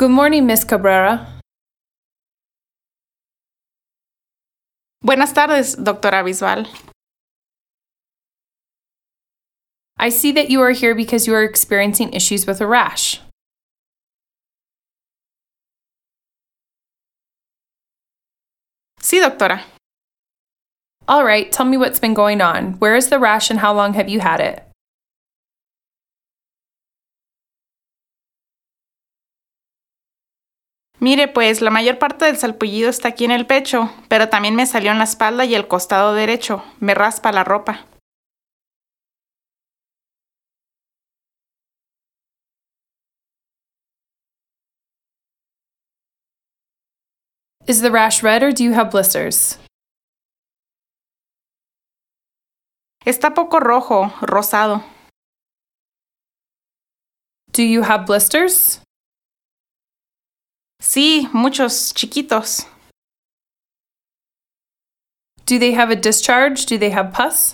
Good morning, Miss Cabrera. Buenas tardes, doctora Bisbal. I see that you are here because you are experiencing issues with a rash. Sí, doctora. All right, tell me what's been going on. Where is the rash and how long have you had it? Mire, pues la mayor parte del salpullido está aquí en el pecho, pero también me salió en la espalda y el costado derecho. Me raspa la ropa. Is the rash red or do you have blisters? Está poco rojo, rosado. Do you have blisters? Sí, muchos, chiquitos. Do they have a discharge? Do they have pus?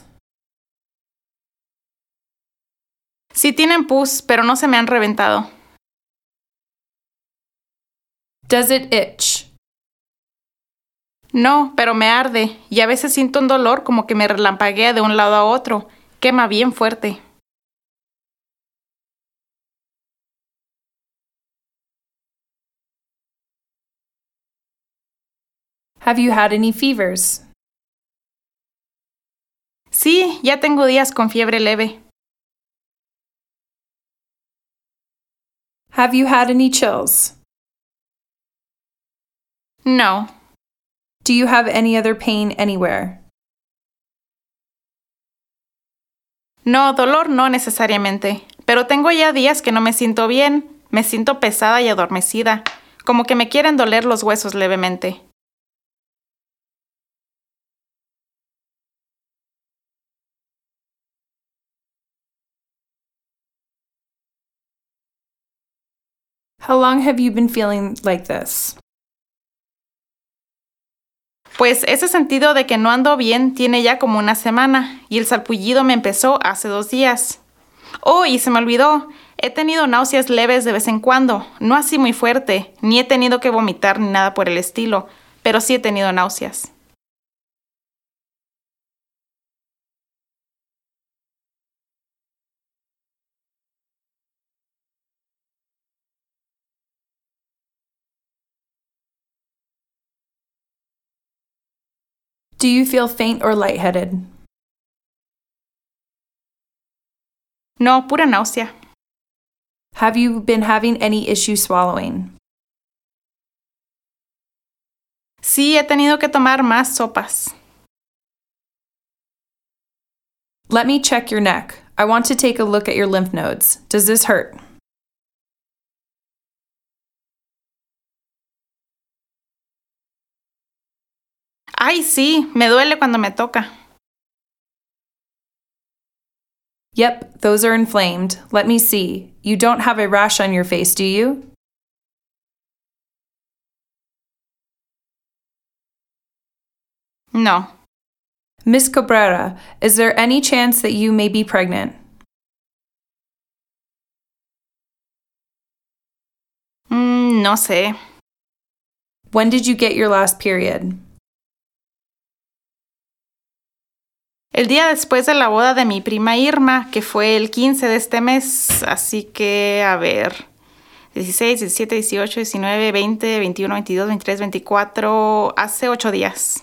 Sí tienen pus, pero no se me han reventado. Does it itch? No, pero me arde y a veces siento un dolor como que me relampaguea de un lado a otro. Quema bien fuerte. Have you had any fevers? Sí, ya tengo días con fiebre leve. Have you had any chills? No. Do you have any other pain anywhere? No, dolor no necesariamente, pero tengo ya días que no me siento bien, me siento pesada y adormecida, como que me quieren doler los huesos levemente. How long have you been feeling like this? Pues ese sentido de que no ando bien tiene ya como una semana y el salpullido me empezó hace 2 días. Oh, y se me olvidó, he tenido náuseas leves de vez en cuando, no así muy fuerte, ni he tenido que vomitar ni nada por el estilo, pero sí he tenido náuseas. Do you feel faint or lightheaded? No, pura náusea. Have you been having any issues swallowing? Sí, he tenido que tomar más sopas. Let me check your neck. I want to take a look at your lymph nodes. Does this hurt? Ay, sí, me duele cuando me toca. Yep, those are inflamed. Let me see. You don't have a rash on your face, do you? No. Miss Cabrera, is there any chance that you may be pregnant? No sé. When did you get your last period? El día después de la boda de mi prima Irma, que fue el 15 de este mes, así que, a ver, 16, 17, 18, 19, 20, 21, 22, 23, 24, hace 8 días.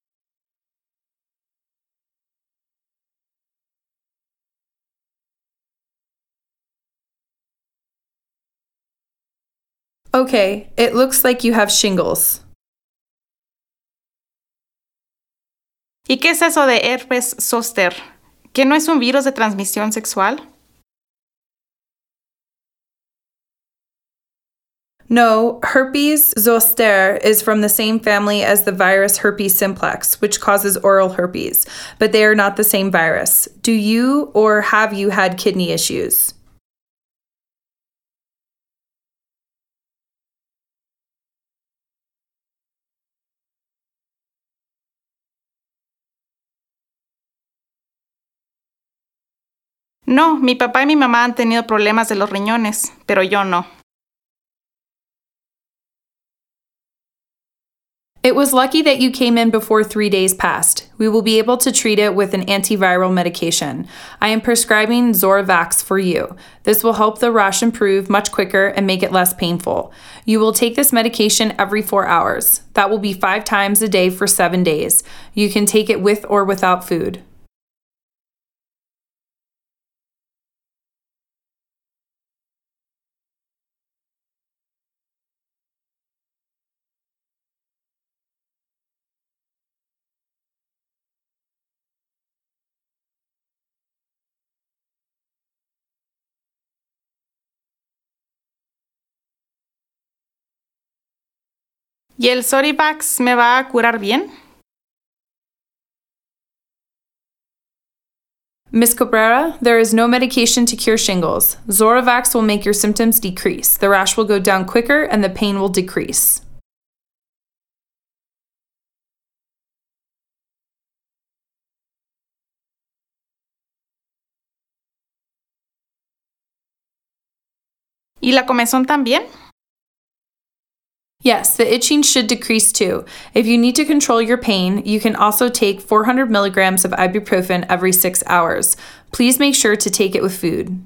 Okay, it looks like you have shingles. ¿Y qué es eso de herpes zóster? ¿Que no es un virus de transmisión sexual? No, herpes zoster is from the same family as the virus herpes simplex, which causes oral herpes, but they are not the same virus. Do you or have you had kidney issues? No, mi papá y mi mamá han tenido problemas de los riñones, pero yo no. It was lucky that you came in before 3 days passed. We will be able to treat it with an antiviral medication. I am prescribing Zoravax for you. This will help the rash improve much quicker and make it less painful. You will take this medication every 4 hours. That will be 5 times a day for 7 days. You can take it with or without food. ¿Y el Sorivax me va a curar bien? Ms. Cabrera, there is no medication to cure shingles. Zoravax will make your symptoms decrease. The rash will go down quicker and the pain will decrease. ¿Y la comezón también? Yes, the itching should decrease too. If you need to control your pain, you can also take 400 milligrams of ibuprofen every 6 hours. Please make sure to take it with food.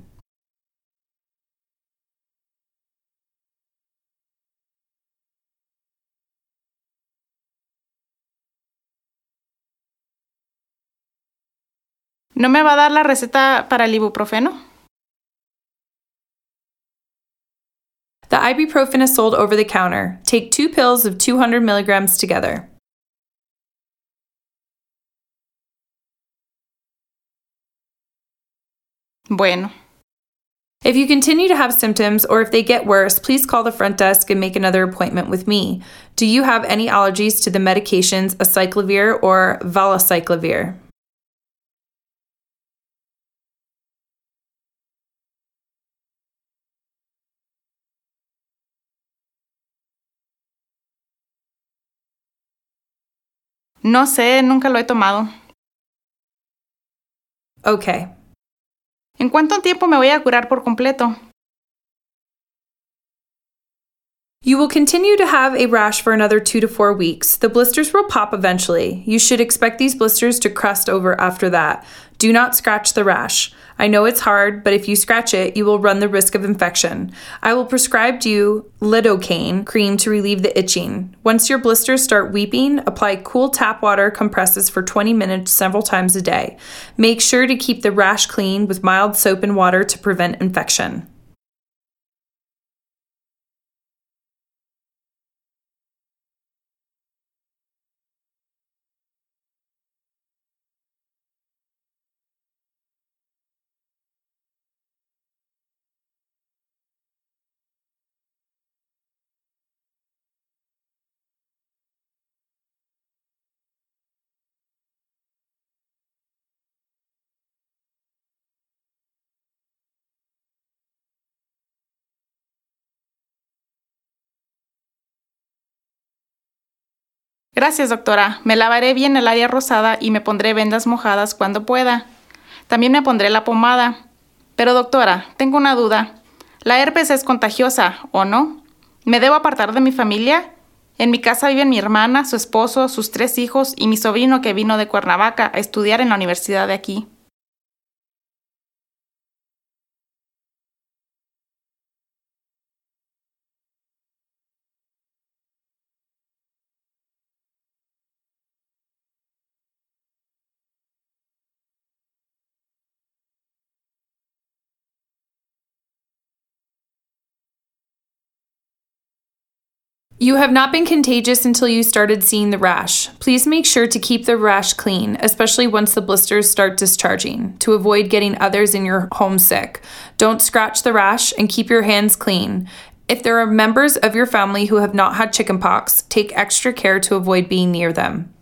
¿No me va a dar la receta para el ibuprofeno? The ibuprofen is sold over the counter. Take 2 pills of 200 milligrams together. Bueno. If you continue to have symptoms or if they get worse, please call the front desk and make another appointment with me. Do you have any allergies to the medications acyclovir or valacyclovir? No sé, nunca lo he tomado. Okay. ¿En cuánto tiempo me voy a curar por completo? You will continue to have a rash for another 2 to 4 weeks. The blisters will pop eventually. You should expect these blisters to crust over after that. Do not scratch the rash. I know it's hard, but if you scratch it, you will run the risk of infection. I will prescribe you lidocaine cream to relieve the itching. Once your blisters start weeping, apply cool tap water compresses for 20 minutes several times a day. Make sure to keep the rash clean with mild soap and water to prevent infection. Gracias, doctora. Me lavaré bien el área rosada y me pondré vendas mojadas cuando pueda. También me pondré la pomada. Pero, doctora, tengo una duda. ¿La herpes es contagiosa o no? ¿Me debo apartar de mi familia? En mi casa viven mi hermana, su esposo, sus 3 hijos y mi sobrino que vino de Cuernavaca a estudiar en la universidad de aquí. You have not been contagious until you started seeing the rash. Please make sure to keep the rash clean, especially once the blisters start discharging, to avoid getting others in your home sick. Don't scratch the rash and keep your hands clean. If there are members of your family who have not had chickenpox, take extra care to avoid being near them.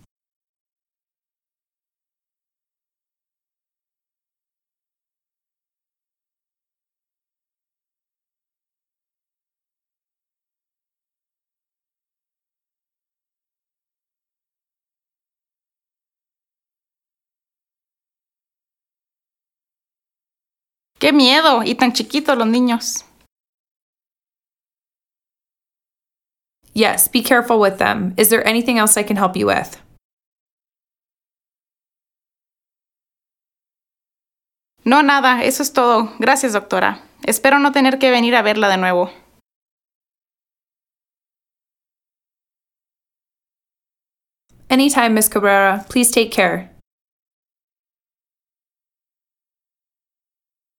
¡Qué miedo! Y tan chiquitos los niños. Yes, be careful with them. Is there anything else I can help you with? No, nada, eso es todo. Gracias, doctora. Espero no tener que venir a verla de nuevo. Anytime, Miss Cabrera. Please take care.